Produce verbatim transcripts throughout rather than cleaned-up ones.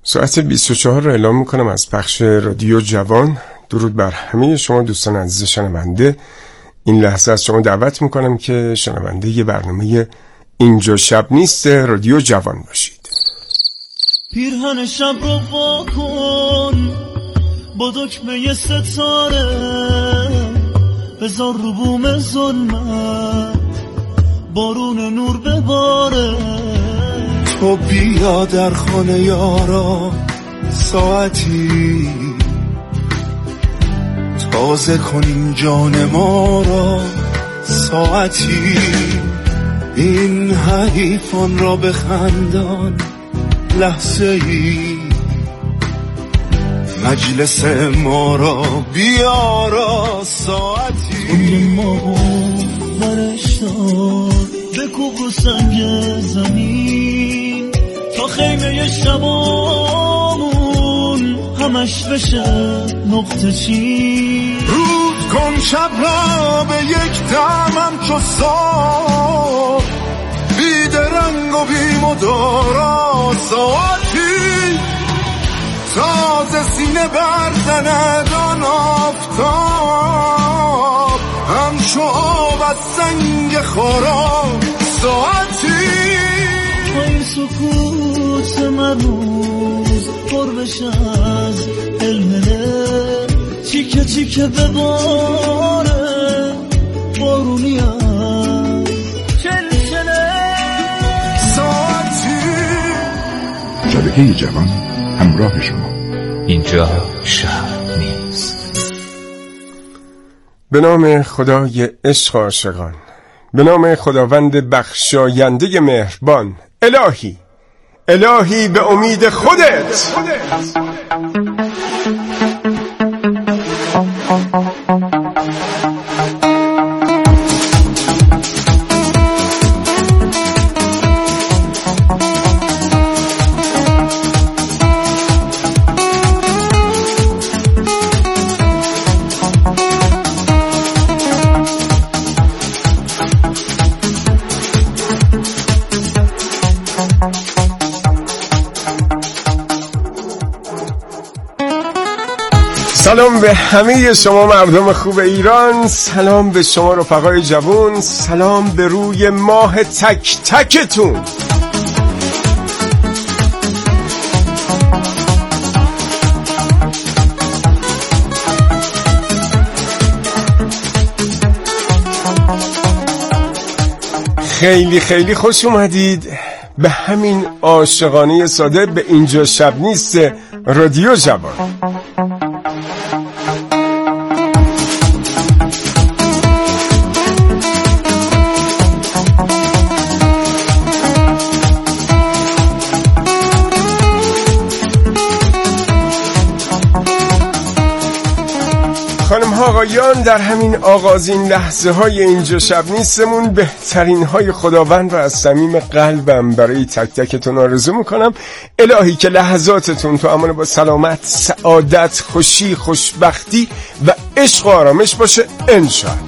ساعت بیست و چهار رو اعلام میکنم از پخش رادیو جوان. درود بر همه شما دوستان عزیز شنونده. این لحظه از شما دعوت میکنم که شنونده ی برنامه اینجا شب نیست رادیو جوان باشید. پیرهن شب رو واکن با دکمه ستاره، بذار رو بوم ظلمت بارون نور بباره. تو بیا در خانه یارا ساعتی، تازه کنیم جان ما را ساعتی. این حریفان را بخندان لحظه ای، مجلس ما را بیارا ساعتی. اون ما برش دار بکوب رو سنگ زمین تا خیمه شبامون همش بشه نقطه چین. روز کن شب را به یک دمم چو صبح، بی درنگ و بی مدارا ساعتی. تازه سینه برزند آن آفتاب، همچو آب از سنگ خارا ساعتی. با این سکوت مرموز پر بشه از علمله، چیکه چیکه بباره بارونی هم چلچله ساعتی. شبکه جوان همراه شما. اینجا شب نیست. به نام خدای عشق عاشقان، به نام خداوند بخشاینده مهربان. الهی الهی به امید خودت. سلام به همه شما مردم خوب ایران، سلام به شما رفقای جوان، سلام به روی ماه تک تکتون. خیلی خیلی خوش اومدید به همین عاشقانه ساده به اینجا شب نیست رادیو جوان. خانم ها آقایان، در همین آغازین لحظه های اینجا شب نیستمون بهترین های خداوند رو از صمیم قلبم برای تک تکتون آرزو میکنم. الهی که لحظاتتون تو امان با سلامت، سعادت، خوشی، خوشبختی و عشق و آرامش باشه انشاءالله.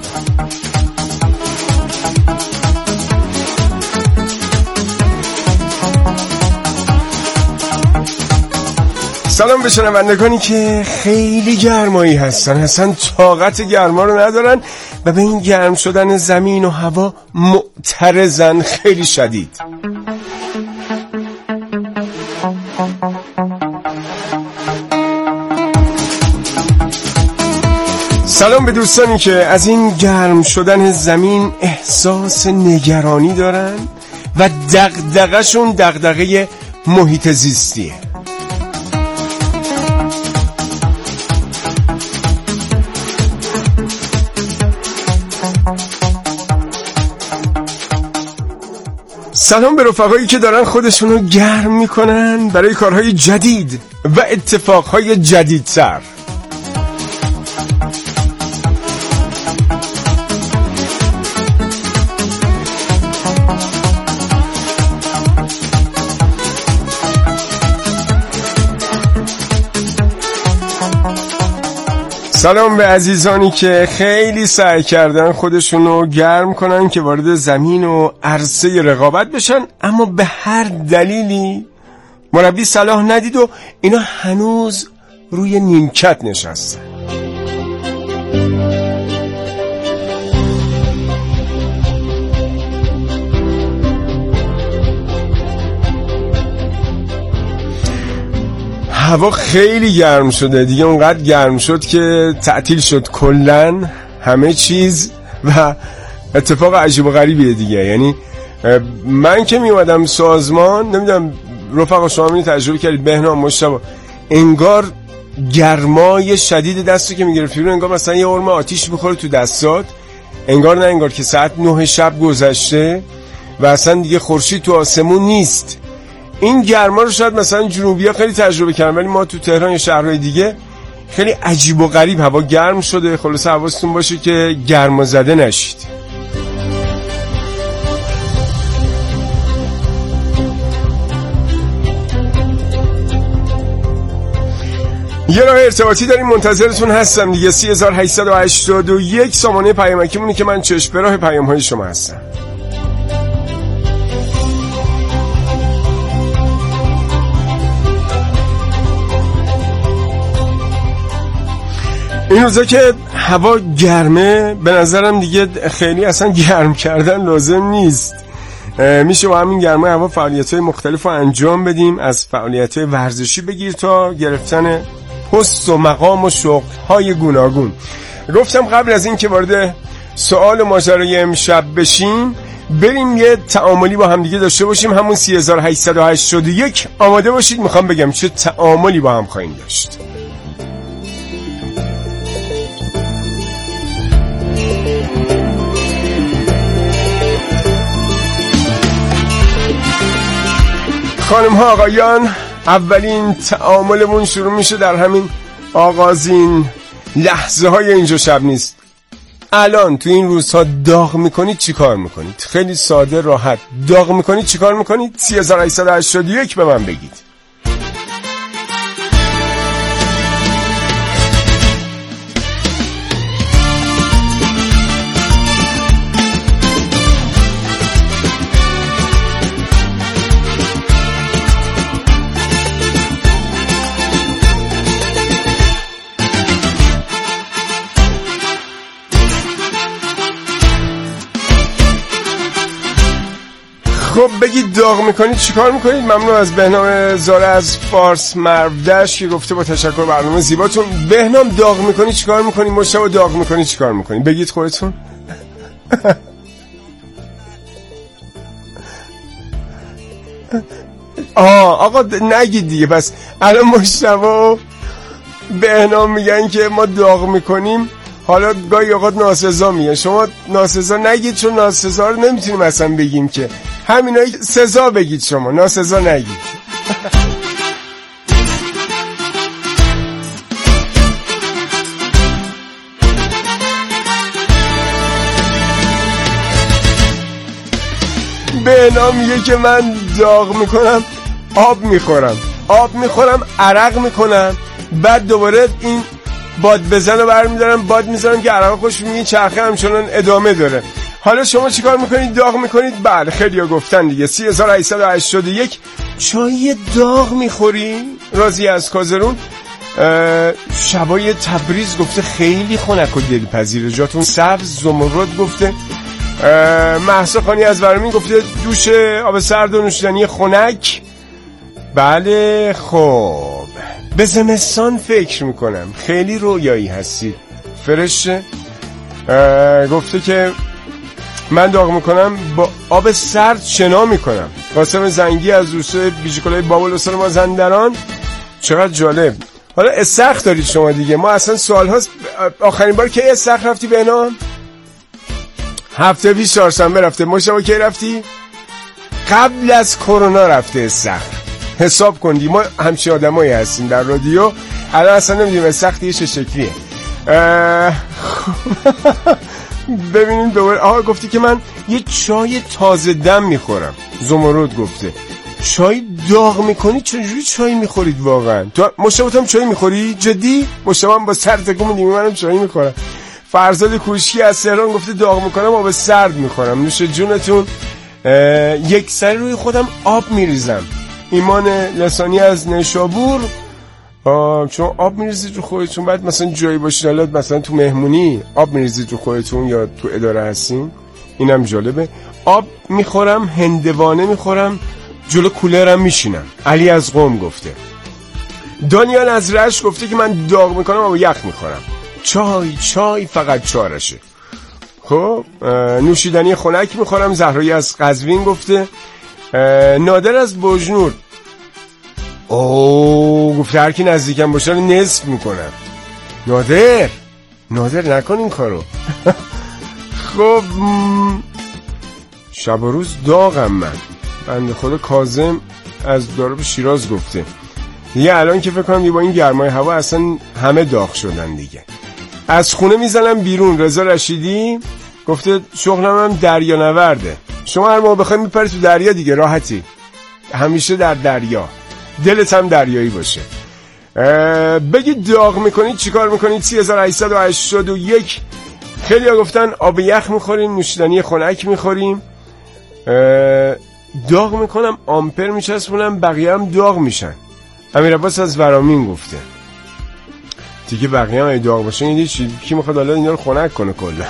سلام به شنوندگانی که خیلی گرمایی هستن، اصلا طاقت گرما رو ندارن و به این گرم شدن زمین و هوا معترضن خیلی شدید. سلام به دوستانی که از این گرم شدن زمین احساس نگرانی دارن و دغدغه‌شون دغدغه محیط زیستیه. سلام به رفقایی که دارن خودشونو گرم میکنن برای کارهای جدید و اتفاقهای جدیدتر. سلام به عزیزانی که خیلی سعی کردن خودشونو گرم کنن که وارد زمین و عرصه رقابت بشن، اما به هر دلیلی مربی صلاح ندید و اینا هنوز روی نیمکت نشستن. هوا خیلی گرم شده دیگه، اونقدر گرم شد که تعطیل شد کلن همه چیز و اتفاق عجیب و غریبیه دیگه. یعنی من که می اومدم سازمان، نمیدونم رفقا شما می تجربه کردید، بهنام مشتبه، انگار گرمای شدید دستو که میگرفتی رو انگار مثلا یه عرم آتیش میخوره تو دستات، انگار نه انگار که ساعت نه شب گذشته و اصلا دیگه خورشید تو آسمون نیست. این گرما رو شاید مثلا جنوبی‌ها خیلی تجربه کردن، ولی ما تو تهران یا شهرهای دیگه خیلی عجیب و غریب هوا گرم شده. خلاصه حواستون باشه که گرما زده نشید. یه راه ارتباطی داریم، منتظرتون هستم دیگه. سه هزار و هشتصد و هشتاد و یک سامانه پیامکیمونی که من چشم به راه پیام‌های شما هستم. این روزا که هوا گرمه به نظرم دیگه خیلی اصلا گرم کردن لازم نیست. میشه با همین گرمه هوا فعالیت‌های مختلف رو انجام بدیم، از فعالیت‌های ورزشی بگیر تا گرفتن پست و مقام و شغل‌های گوناگون. گفتم قبل از این که وارد سوال و ماجرای امشب بشیم بریم یه تعاملی با هم دیگه داشته باشیم. همون سه هزار و هشتصد و هشتاد و یک آماده باشید، میخوام بگم چه تعاملی با هم خواهیم داشت. خانم ها آقایان، اولین تعاملمون شروع میشه در همین آغازین لحظه های اینجا شب نیست. الان تو این روزها داغ میکنید چی کار میکنید؟ خیلی ساده راحت داغ میکنید چی کار میکنید؟ سه هزار و هشتصد و هشتاد و یک به من بگید. خب بگید داغ میکنید چیکار میکنید؟ ممنون از بهنام زاره از فارس مردش که گفته با تشکر برنامه زیباتون. بهنام داغ میکنید چیکار میکنید؟ مشتبه داغ میکنید چیکار میکنید؟ بگید خودتون. آه آقا نگید دیگه. پس الان مشتبه و بهنام میگن که ما داغ میکنیم، حالا گاهی اوقات ناسزا میگن. شما ناسزا نگید چون ناسزا رو نمیتونیم اصلا بگیم که، همینایی سزا بگید، شما ناسزا نگید. به نام میگه که من داغ میکنم آب میخورم، آب میخورم عرق میکنم، بعد دوباره این باد بزن رو برمیدارم باد میذارم که عرق خوش میگه، چرخه همچنان ادامه داره. حالا شما چیکار میکنید؟ داغ میکنید. بله خیلی ها گفتن دیگه. سه هزار و هشتصد و هشتاد و یک چای داغ میخوری؟ راضی از کازرون شبای تبریز گفته خیلی خنک و دلپذیره، جاتون سبز. زمرد گفته. مهسا خانی از ورامین گفته دوش آب سرد و نوشیدنی خنک. بله خب به زمستان فکر میکنم، خیلی رویایی هستی. فرشه گفته که من داغ میکنم با آب سرد شنا میکنم. قاسم زنگی از روسته بیجیکلای بابل استان مازندران. چقدر جالب. حالا استخر دارید شما دیگه. ما اصلا سوال هاست. آخرین بار کی استخر رفتی بهنام؟ هفته پیش چهارشنبه رفته. مشتبه کی رفتی؟ قبل از کرونا رفته استخر. حساب کندی ما همچین آدمایی هستیم در رادیو. الان اصلا نمیدونیم استخر دیگه چه شکلیه. ببینیم دوباره. آها گفتی که من یه چای تازه دم میخورم. زمرد گفته چای داغ میکنی؟ چجوری چای میخورید واقعا؟ تو مشتبه هم چای میخوری؟ جدی؟ مشتبه هم با سر تکون میدیم منم چای میخورم. فرزاد کوشکی از تهران گفته داغ میکنم آب سرد میخورم. نوش جونتون. یک سری روی خودم آب میریزم. ایمان لسانی از نیشابور. چون آب میریزید رو خودتون، بعد مثلا جایی باشید حالا مثلا تو مهمونی آب میریزید رو خودتون یا تو اداره هستین، اینم جالبه. آب میخورم، هندوانه میخورم، جلو کولرم میشینم. علی از قم گفته. دانیال از رشت گفته که من داغ میکنم اما یخ میخورم. چای چای فقط چارشه. خب نوشیدنی خنک میخورم. زهرایی از قزوین گفته. نادر از بوجنور اوه گفته هر کی نزدیکم باشه رو نصف میکنم. نادر نادر نکن این کارو. خب شب و روز داغم من. بنده خدا کاظم از دارب شیراز گفته دیگه الان که فکر کنم دیگه با این گرمای هوا اصلا همه داغ شدن دیگه. از خونه میزنم بیرون. رضا رشیدی گفته شغلم هم دریا نورده. شما هر موقع بخوای میپری تو دریا دیگه، راحتی، همیشه در دریا، دلت هم دریایی باشه. بگید داغ میکنید چیکار میکنید؟ سی هزار و هشتصد و هشتاد و یک. خیلی ها گفتن آب یخ میخوریم، نوشیدنی خنک میخوریم. داغ میکنم آمپر میچسبونم، بقیه هم داغ میشن. امیر عباس از ورامین گفته دیگه بقیه هم ای داغ باشن یه چی کی میخواد حالا اینا رو خنک کنه کلا.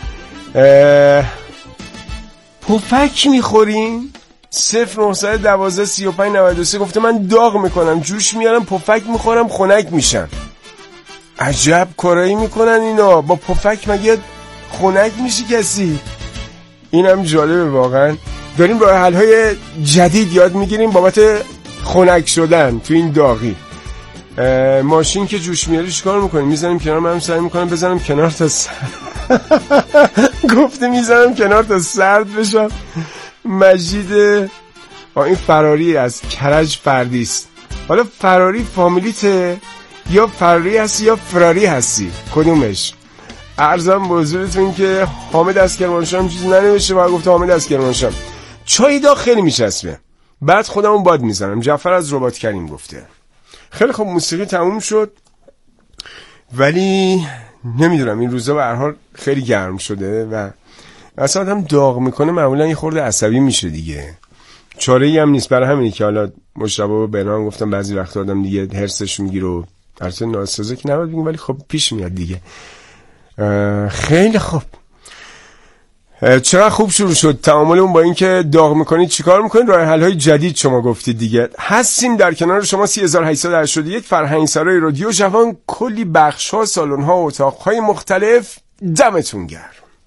پفک میخوریم. صفر نهصد و دوازده سی و پنج نود و سه گفته من داغ میکنم، جوش میارم، پفک میخورم، خنک میشم. عجب کارایی میکنن اینا، با پفک مگه خنک میشه کسی؟ اینم جالبه واقعا. داریم راه حل های جدید یاد میگیریم بابت خنک شدن تو این داغی. ماشین که جوش میاره چیکار میکنیم؟ میزنیم کنار. من سعی میکنم بزنم کنار تا سرد. گفته میزنم کنار تا سرد بشم. مجید این فراری از کرج فردیست. حالا فراری فامیلیته یا فراری هستی یا فراری هستی؟ کدومش؟ عرضم به حضورتون که حامد از کرمانشاه چیزی ننوشته و گفته حامد از کرمانشاه چای داغ خیلی میچسبه، بعد خودمون باد میزنم. جعفر از رباط کریم گفته. خیلی خوب، موسیقی تموم شد ولی نمیدونم این روزا به هر حال خیلی گرم شده و اصلا آدم داغ میکنه معمولا یه خورده عصبی میشه دیگه. چاره‌ای هم نیست. برای همینه که حالا مشتبه و بنام گفتم بعضی وقت آدم دیگه هرسش میگیره و البته ناسزا که نباید بگیم ولی خب پیش میاد دیگه. خیلی خوب. چرا خوب شروع شد تعاملمون با این که داغ میکنید چیکار میکنید؟ راه حل های جدید شما گفتید دیگه. هستیم در کنار شما. سی هزار و هشتصد و هشتاد و یک فرهنگ سرای رادیو جوان، کلی بخش ها، سالن ها و اتاق های مختلف. دمتون گرم.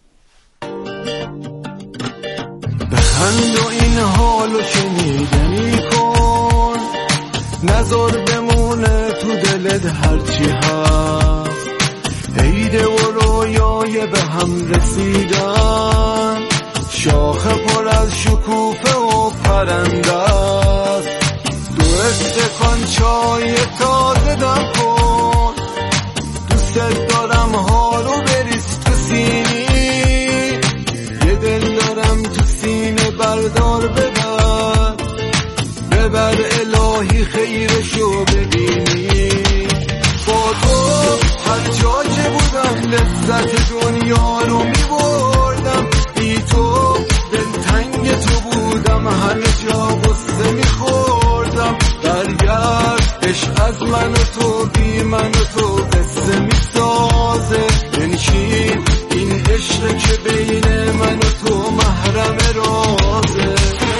بخند و این حالو شنیدنی کن، نظر بمونه تو دلت هرچی هست. عیده و رویای به هم رسیدن، شاخه پر از شکوفه و پرنده است. دو استکان چای تازه دم کن، دوست دارم حالو بریز تو سینی. یه دل دارم تو سینه بردار ببر، ببر الهی خیرشو ببینی. با تو هر جا که بودم لذت دنیا رو میبردم، بی تو دلتنگ تو بودم، همه جا غصه میخوردم. برگرد عشق از من و تو، بی من و تو قصه میسازه. بنشین این عشق که بین من و تو محرم رازه.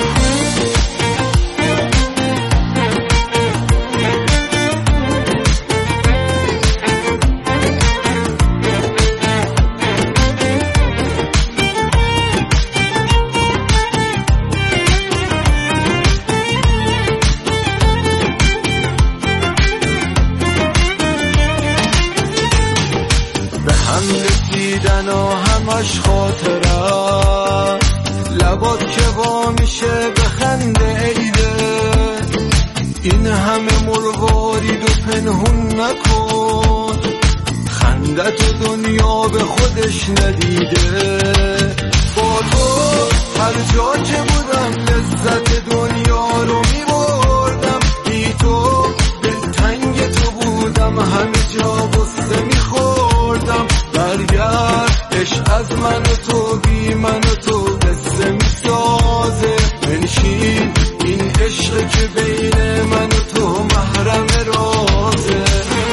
همش خاطره لبات که با میشه بخنده عیده. این همه مروارید و پنهون نکن، خنده تو دنیا به خودش ندیده. با تو هر جا که بودم لذت دنیا رو میبردم، بی تو دلتنگ تو بودم، همه جا غصه میخوردم. برگرد عشق از من و تو، بی من و تو قصه میسازه. بنشین این عشق که بین من و تو محرم رازه.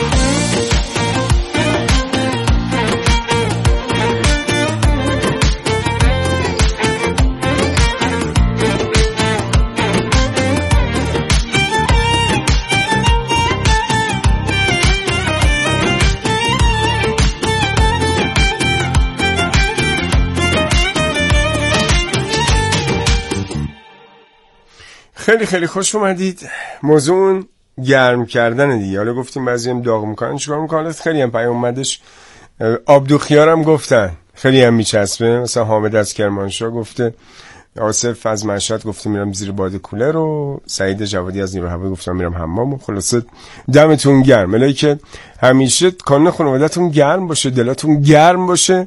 خیلی خیلی خوش اومدید. موضوع گرم کردن دیگه. حالا گفتیم بعضی هم داغ میکنن چیکار میکنن، خیلی هم پیام اومدش. آبدو خیارم گفتن خیلی هم میچسبه، مثلا حامد از کرمانشاه گفته، آصف از مشهد گفته میرم زیر باد کولر، و سعید جوادی از نیرو هوایی گفتم میرم حمام. و خلاصه دمتون گرم، الهی که همیشه کانون خانواده‌تون گرم باشه، دلاتون گرم باشه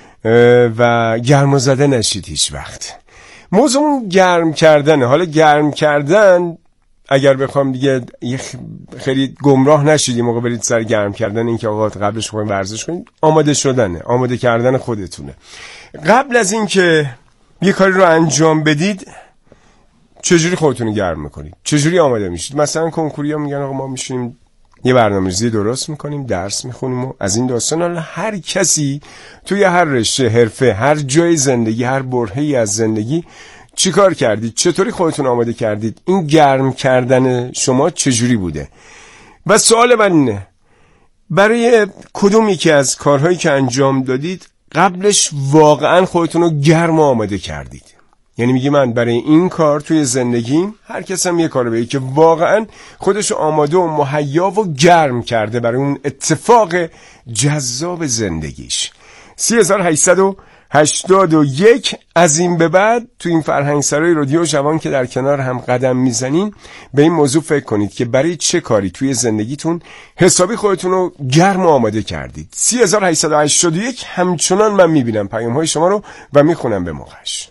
و گرم و زده نشید هیچ وقت. موضوع گرم کردنه. حالا گرم کردن اگر بخوام دیگه خیلی گمراه نشید یه موقع برید سر گرم کردن، این که آقا قبلش خواهیم ورزش کنید، آماده شدنه، آماده کردن خودتونه. قبل از این که یه کاری رو انجام بدید چجوری خودتون رو گرم میکنید، چجوری آماده میشید؟ مثلا کنکوریا میگن آقا ما میشینیم یه برنامه‌ریزی درست میکنیم، درس میخونیم و از این داستان. حالا هر کسی توی هر رشته، حرفه، هر جای زندگی، هر برهه‌ای از زندگی چی کار کردید؟ چطوری خودتون آماده کردید؟ این گرم کردن شما چجوری بوده؟ و سوال من اینه، برای کدوم یکی از کارهایی که انجام دادید قبلش واقعا خودتون رو گرم و آماده کردید؟ یعنی میگی من برای این کار توی زندگیم، هر کس هم یه کار بگه که واقعا خودش آماده و مهیا و گرم کرده برای اون اتفاق جذاب زندگیش. سی هزار و هشتصد و هشتاد و یک از این به بعد تو این فرهنگ سرای رادیو جوان که در کنار هم قدم میزنین به این موضوع فکر کنید که برای چه کاری توی زندگیتون حسابی خودتون رو گرم و آماده کردید. سی هزار و هشتصد و هشتاد و یک همچنان من میبینم پیام های شما رو و میخونم به موقعش.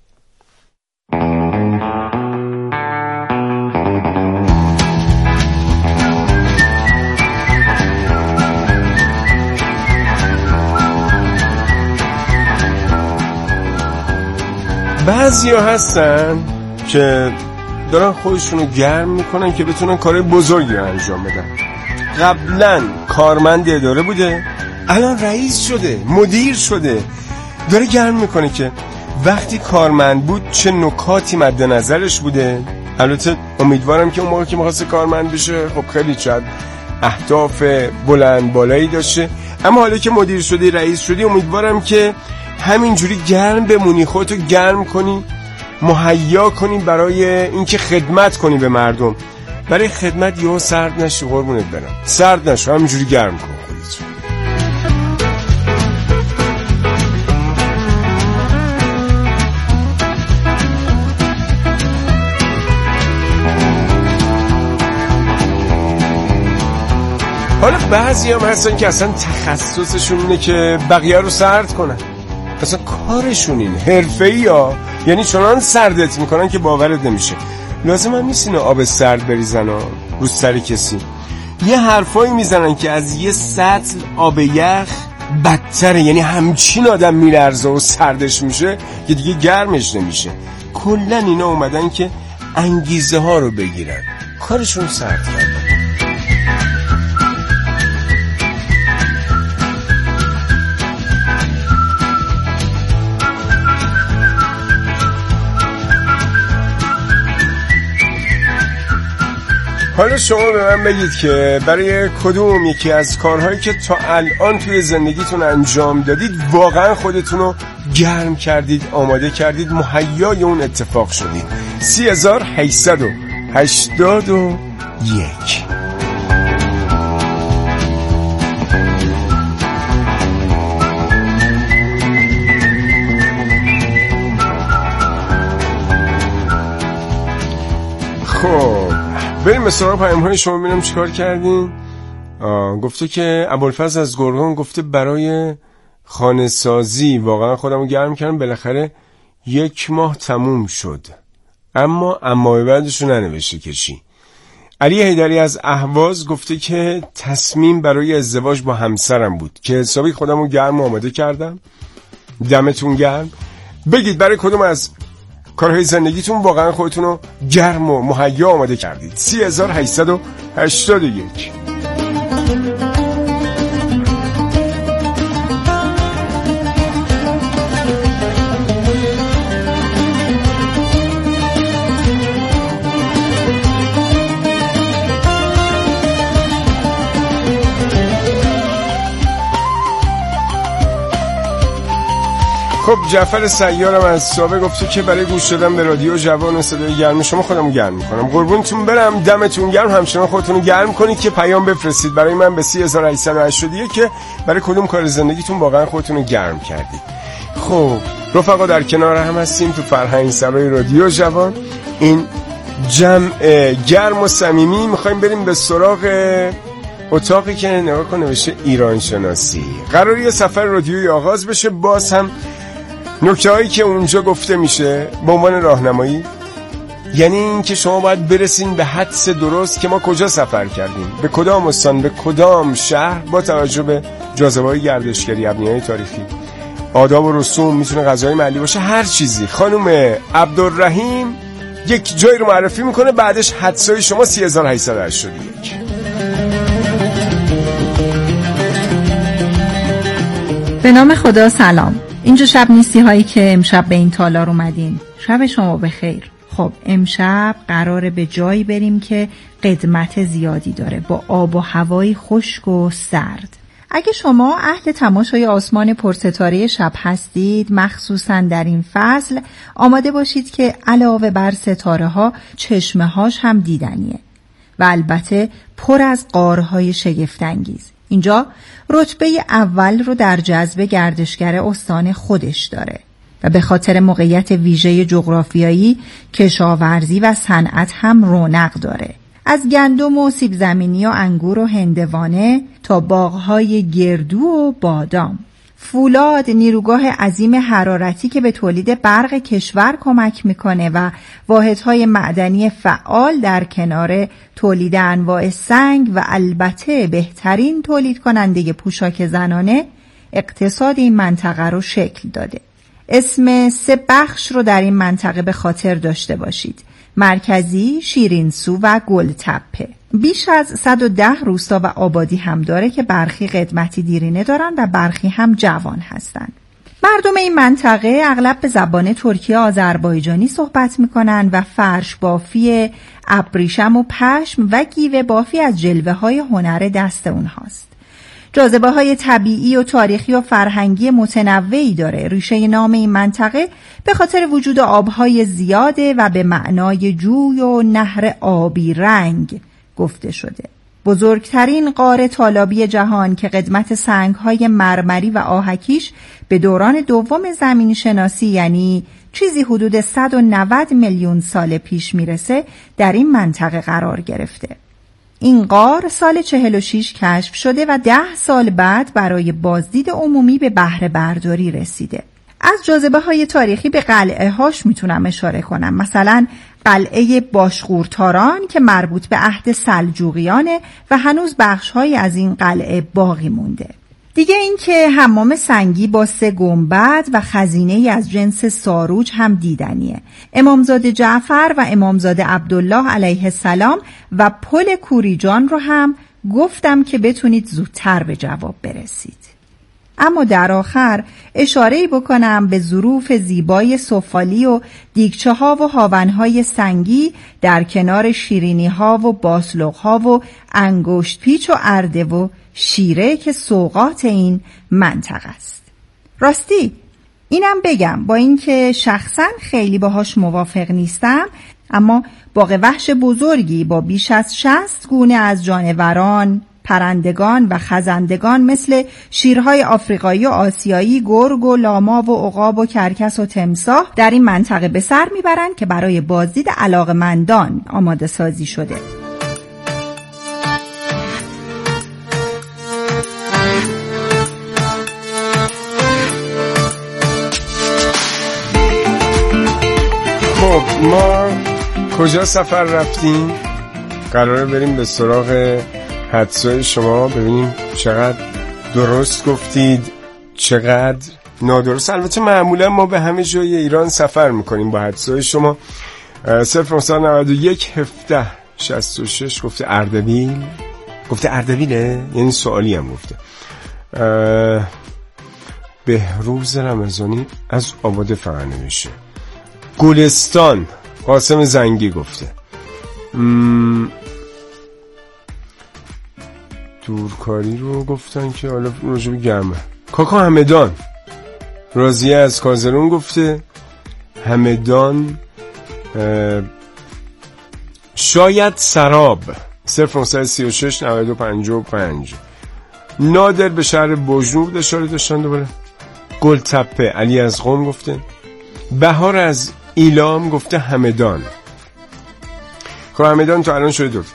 بعضی ها هستن که دارن خودشونو گرم میکنن که بتونن کارهای بزرگی رو انجام بدن. قبلا کارمند اداره بوده، الان رئیس شده، مدیر شده، داره گرم میکنه که وقتی کارمند بود چه نکاتی مد نظرش بوده. البته امیدوارم که اون موقع که می‌خواسته کارمند بشه خب خیلی شاید اهداف بلند بالایی داشته، اما حالا که مدیر شدی، رئیس شدی، امیدوارم که همینجوری گرم بمونی، خودتو گرم کنی، مهیا کنی برای اینکه خدمت کنی به مردم. برای خدمت یهو سرد نشی، قربونت برم، سرد نشو، همینجوری گرم کن خودتو. حالا بعضی هم هستن که اصلا تخصصشون اینه که بقیه رو سرد کنن، اصلا کارشون این حرفه‌ای ها، یعنی چنان سردت میکنن که باورت نمیشه. لازم هم نیست اینو آب سرد بریزن ها رو سر کسی. یه حرفایی میزنن که از یه سطل آب یخ بدتره، یعنی همچین آدم میلرزه و سردش میشه که دیگه گرمش نمیشه. کلن اینا اومدن که انگیزه ها رو بگیرن، کارشون سرد کردن. حالا شما به من بگید که برای کدوم یکی از کارهایی که تا الان توی زندگیتون انجام دادید واقعا خودتون رو گرم کردید، آماده کردید، مهیای اون اتفاق شدید. سی هزار و هشتصد و هشتاد و یک. خب بریم به سراغ پیام‌های شما ببینم چیکار کردین. گفته که ابوالفضل از گرگان گفته برای خانه سازی واقعا خودمو گرم کردم، بالاخره یک ماه تموم شد، اما اما بعدشو ننوشته که چی. علی حیدری از اهواز گفته که تصمیم برای ازدواج با همسرم بود که حسابی خودمو گرم و آماده کردم. دمتون گرم. بگید برای کدوم از کارهای زندگیتون واقعا خودتون رو گرم و مهیا آماده کردید. سی هزار و هشتصد و هشتاد و یک. خب جعفر سیارم از سابق گفته که برای گوش دادن به رادیو جوان و صدای گرم شما خودمو گرم میکنم. قربونتون برم، دمتون گرم. همچنان خودتون رو گرم کنید که پیام بفرستید برای من به سی هزار و هشتصد و هشتاد و یک که برای کدوم کار زندگیتون واقعا خودتون رو گرم کردید. خب رفقا در کنار هم هستیم تو فرهنگ سرای رادیو جوان، این جمع گرم و صمیمی. میخوایم بریم به سراغ اتاقی که نگاه کن نوشته ایران شناسی. قراره یه سفر رادیویی آغاز بشه. باز هم نکته هایی که اونجا گفته میشه به عنوان راهنمایی، یعنی این که شما باید برسین به حدس درست که ما کجا سفر کردیم، به کدام استان، به کدام شهر، با توجه به جاذبه‌های گردشگری، ابنیه‌های تاریخی، آداب و رسوم، میتونه غذای محلی باشه، هر چیزی. خانم عبدالرحیم یک جایی رو معرفی میکنه، بعدش حدسای شما سی هزار و هشتصد و هشتاد و یک. به نام خدا سلام. اینجا شب نیستی هایی که امشب به این تالار اومدین. شب شما بخیر. خب امشب قراره به جایی بریم که قدمت زیادی داره، با آب و هوایی خشک و سرد. اگه شما اهل تماشای آسمان پرستاره شب هستید، مخصوصا در این فصل، آماده باشید که علاوه بر ستاره ها چشمه هاش هم دیدنیه و البته پر از غارهای شگفت‌انگیز. اینجا رتبه اول رو در جذب گردشگر استان خودش داره و به خاطر موقعیت ویژه جغرافیایی، کشاورزی و صنعت هم رونق داره. از گندم و سیب زمینی و انگور و هندوانه تا باغ‌های گردو و بادام. فولاد نیروگاه عظیم حرارتی که به تولید برق کشور کمک میکنه و واحدهای معدنی فعال در کنار تولید انواع سنگ و البته بهترین تولید کننده پوشاک زنانه اقتصاد این منطقه رو شکل داده. اسم سه بخش رو در این منطقه به خاطر داشته باشید: مرکزی، شیرینسو و گلتپه. بیش از صد و ده روستا و آبادی هم داره که برخی قدمتی دیرینه دارن و برخی هم جوان هستن. مردم این منطقه اغلب به زبان ترکی آذربایجانی صحبت میکنن و فرش بافی ابریشم و پشم و گیوه بافی از جلوه های هنر دست اونهاست. جاذبه های طبیعی و تاریخی و فرهنگی متنوعی داره. ریشه نام این منطقه به خاطر وجود آبهای زیاده و به معنای جوی و نهر آبی رنگ گفته شده. بزرگترین غار تالابی جهان که قدمت سنگ‌های مرمری و آهکیش به دوران دوم زمین شناسی، یعنی چیزی حدود صد و نود میلیون سال پیش میرسه، در این منطقه قرار گرفته. این غار سال چهل و شش کشف شده و ده سال بعد برای بازدید عمومی به بهره برداری رسیده. از جاذبه های تاریخی به قلعه هاش میتونم اشاره کنم. مثلا قلعه باشقورتاران که مربوط به عهد سلجوقیانه و هنوز بخش های از این قلعه باقی مونده. دیگه این که حمام سنگی با سه گنبد و خزینه از جنس ساروج هم دیدنیه. امامزاده جعفر و امامزاده عبدالله علیه السلام و پل کوریجان رو هم گفتم که بتونید زودتر به جواب برسید. اما در آخر اشاره‌ای بکنم به ظروف زیبای سفالی و دیگچه ها و هاونهای سنگی در کنار شیرینی ها و باسلوق ها و انگشت پیچ و ارده و شیره که سوغات این منطقه است. راستی اینم بگم، با اینکه شخصا خیلی باهاش موافق نیستم، اما باغ وحش بزرگی با بیش از شصت گونه از جانوران، پرندگان و خزندگان مثل شیرهای آفریقایی و آسیایی، گرگ و لاما و عقاب و کرکس و تمساح در این منطقه به سر میبرند که برای بازدید علاقمندان آماده سازی شده. خب ما کجا سفر رفتیم؟ قراره بریم به سراغ حدسای شما، ببینیم چقدر درست گفتید، چقدر نادرست. البته معمولا ما به همه جای ایران سفر میکنیم با حدسای شما. صفر نهصد و نود و یک هفده شصت و شش گفته اردبیل. گفته اردبیله؟ یعنی سوالی هم گفته. بهروز رمضانی از آباد فقط نمیشه. گلستان. قاسم زنگی گفته م... دورکاری رو گفتن که حالا رجوع گرمه. کاکا همدان. راضیه از کازرون گفته همدان. شاید سراب. صفر نهصد و سی و شش نود و دو پنجاه و پنج. نادر به شهر بجنورد اشاره داشتن دوباره. گلتپه. علی از قم گفته. بهار از ایلام گفته همدان. خب همدان تو الان شده دوست.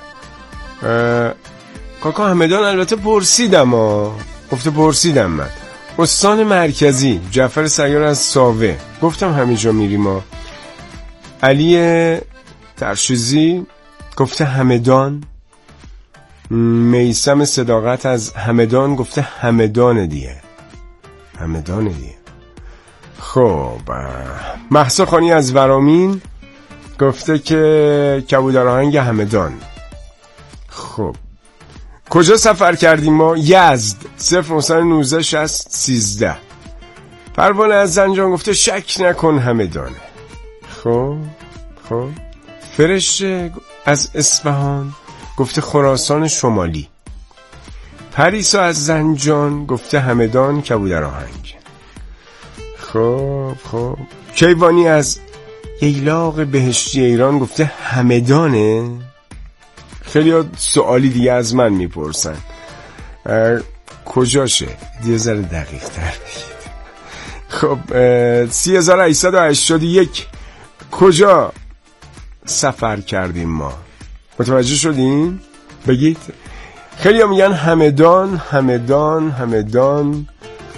کاکا همدان البته پرسیدم ها. گفته پرسیدم من. استان مرکزی. جعفر سیار از ساوه. گفتم همه جا میریم ها. علی ترشیزی گفته همدان. میثم صداقت از همدان گفته همدان دیگه. همدان دیگه. خب مهسا خانی از ورامین گفته که کبودر آهنگ همدان. خب کجا سفر کردیم ما؟ یزد. صفر نهصد و نوزده شصت سیزده. پروانه از زنجان گفته شک نکن همدانه. خب خب فرشته از اصفهان گفته خراسان شمالی. پریسا از زنجان گفته همدان کبودر آهنگ. خب خب کیوانی از ییلاق بهشتی ایران گفته همدانه. خیلی ها سوالی دیگه از من میپرسن کجاشه؟ دیگه ذره دقیق تر بگید. خب سی هزار و هشتصد و هشتاد و یک کجا سفر کردیم ما؟ متوجه شدین؟ بگید. خیلی ها میگن همدان همدان همدان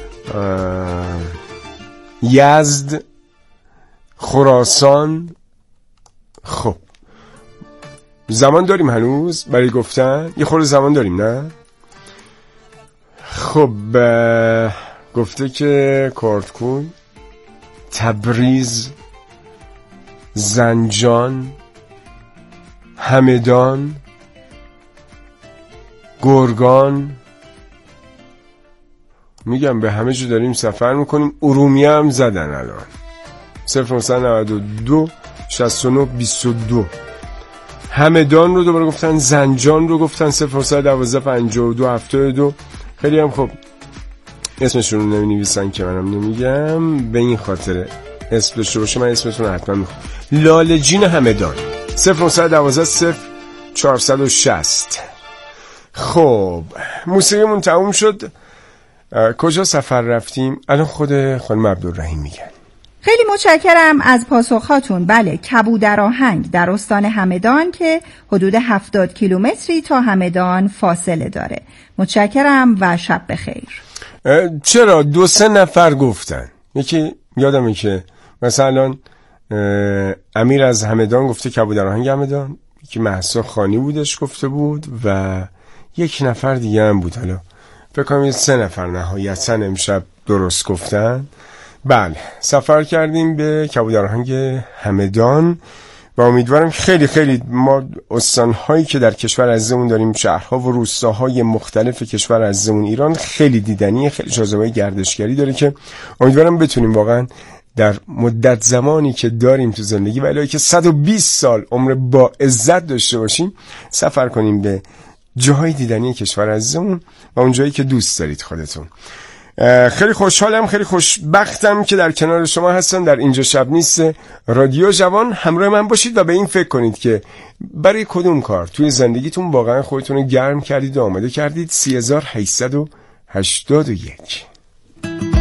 یزد خراسان. خب زمان داریم هنوز برای گفتن؟ یه خورده زمان داریم نه؟ خب گفته که کارتکوی، تبریز، زنجان، همدان، گرگان. میگم به همه جا داریم سفر میکنیم. ارومیه هم زدن الان. صفر نهصد و نود و دو شصت و نه بیست و دو. همدان رو دوباره گفتن. زنجان رو گفتن. صفر نهصد و دوازده پنجاه و دو هفتاد و دو. خیلی هم خب اسمشون رو نمی نویسن که منم نمیگم. به این خاطر اسم داشته باشه من اسمتون رو حتما میخونم. لالجین همدان. صفر نهصد و دوازده صفر چهارصد و شصت. خب موسیقیمون تموم شد. کجا سفر رفتیم؟ الان خود خانم عبدالرحیم میگن. خیلی متشکرم از پاسخاتون. بله کبودر آهنگ در استان همدان که حدود هفتاد کیلومتری تا همدان فاصله داره. متشکرم و شب بخیر. چرا دو سه نفر گفتن؟ یکی یادمه که مثلا امیر از همدان گفته کبودر آهنگ همدان، یکی مهسا خانی بودش گفته بود و یک نفر دیگه هم بود. حالا فکر کنم سه نفر نهایتا امشب درست گفتن. بله سفر کردیم به کبودر آهنگ همدان و امیدوارم خیلی خیلی ما استانهایی که در کشور عزیزمون داریم، شهرها و روستاهای مختلف کشور عزیزمون ایران خیلی دیدنیه، خیلی جاذبه گردشگری داره که امیدوارم بتونیم واقعا در مدت زمانی که داریم تو زندگی و الهی که صد و بیست سال عمر با عزت داشته باشیم سفر کنیم به جاهای دیدنی کشور عزیزمون و اون جایی که دوست دارید خودتون. خیلی خوشحالم، خیلی خوشبختم که در کنار شما هستم در اینجا شب نیست رادیو جوان. همراه من باشید و به این فکر کنید که برای کدوم کار توی زندگیتون واقعا خودتون رو گرم کردید و آماده کردید. سی هزار و هشتصد و هشتاد و یک.